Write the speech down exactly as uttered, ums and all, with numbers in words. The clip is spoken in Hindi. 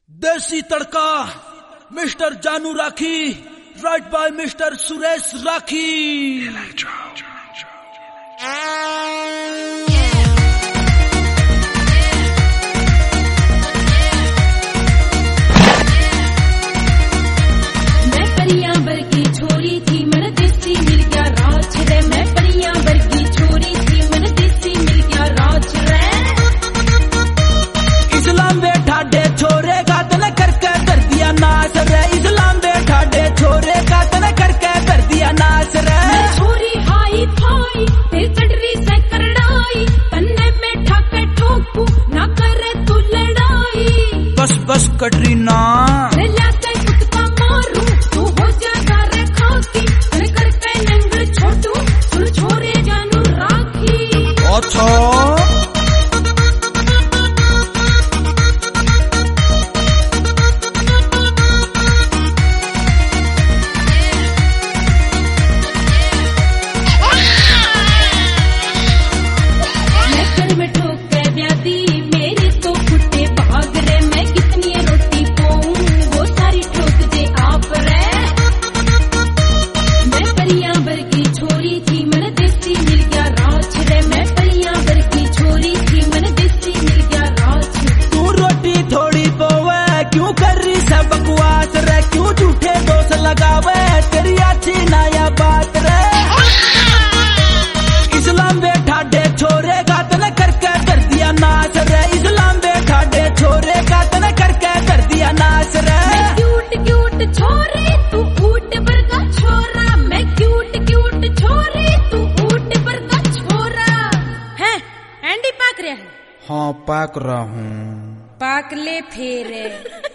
देसी तड़का mister Janu Rakhi, write by mister Suresh Rakhi. मैं परियां वर्गी छोरी थी, मन देसी मिल गया राज रे। मैं परियां वर्गी छोरी थी, मन देसी मिल गया राज रे। इस्लाम बैठा डे छोरे का तने करके कर दिया नाच रे। इस्लाम बैठा डे छोरे का तने करके कर दिया नाच रे। मैं छोरी हाई फाई ते चढ़री से करड़ाई, तन्ने में ठाके ठोकू ना करे तू लड़ाई। बस बस कटरीना रे लाते कुत्ता मारू तू हो जाएगा रे खाकी। अरे करके नंगड़ छोटू सुन छोरे जानू राखी। अच्छा बकवास रे, क्यों झूठे दोष लगावे तेरी अच्छी नया बात रे। इस्लाम बैठा डे छोरे का तने करके कर दिया नाच रे। इस्लाम बैठा डे छोरे का तने करके कर दिया नाच रे। मैं क्यूट क्यूट छोरी तू ऊट पर का छोरा। मैं क्यूट क्यूट छोरी तू ऊट पर का छोरा। है एंडी पाक रहा है? हाँ पाक रहा हूँ। पाक ले फेरे।